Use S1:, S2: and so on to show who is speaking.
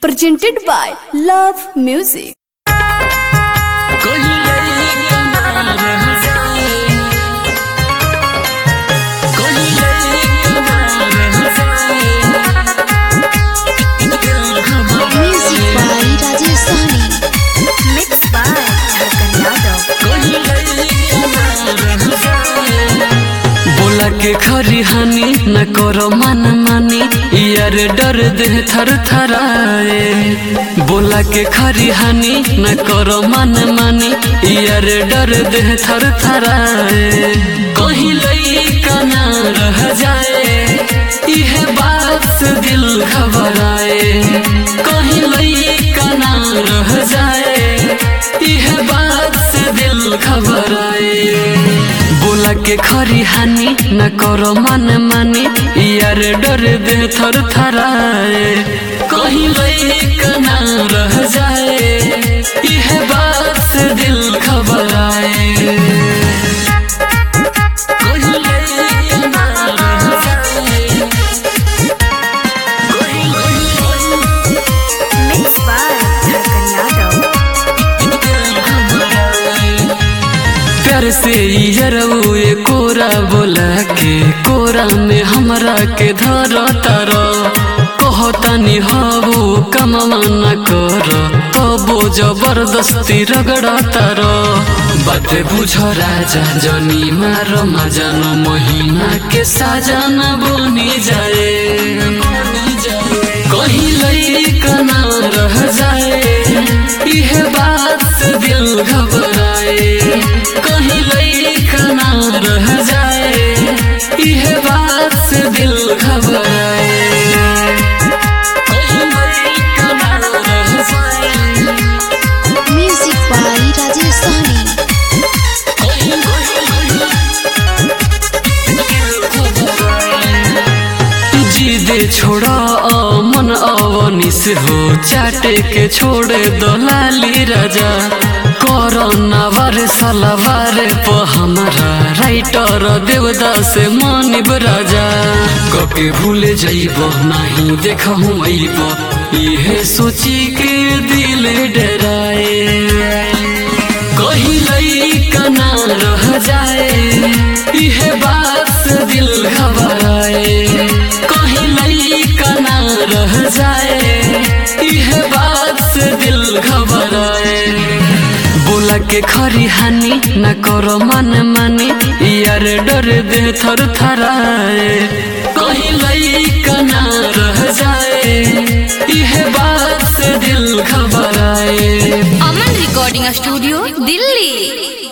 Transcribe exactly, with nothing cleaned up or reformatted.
S1: presented by Love Music.
S2: Music by Rajesh Sahni.
S1: Mixed by Dhakan Yadav.
S3: बोला के खरी हानि न करो मन मानी यार डर दे थर थराए। बोला के खरी हानि न करो मन मानी यार डर दे थर थराए। कहीं लइका ना रह जाए यह बात से दिल घबराए। कहीं लइका ना रह जाए यह बात से दिल घबराए। बोला के खरी हानि न करो मन मानी यार डर दे थर थराए। कहीं लइका ना रह जाए यह बात से दिल घबराए। कहीं लइका ना रह जाए,
S1: Mixed by Dhakan Yadav.
S3: प्यार से यरऊ ये कोरा बोला के कोरा में हमरा के धर तारो। कहतानी हबू कमवा न कर तबो जबरदस्ती रगड़ा तारो। बात बुझ राजा जनी मारो मजानो महीना के साजन बनी जाए। कहीं लइका ना रह जाए यह बात से दिल घबराए। कहीं लइका ना रह जाए यह बात से दिल घबराए। कहीं लइका ना रह जाए,
S2: Music by Rajesh Sahni.
S3: जिदे छोड़ा मन अवनी से हो चाटे के छोड़े दलाली राजा। कोरोना वायरस सलावारे प हमारा राइटर देवदास मानिब राजा। कके भूले जाइबो नहीं देखहूँ आइबो इहे सोची के दिल डराए। कहीं लइका ना रह जाए यह बात से दिल घबराए। कहीं लइका ना रह जाए यह बात से दिल घबराए। बोला के खरी हानि न करो मन मानी यार डर दे थर थराए। कहीं लइका ना रह जाए यह बात से दिल घबराए।
S1: Aman Recording Studio, Delhi.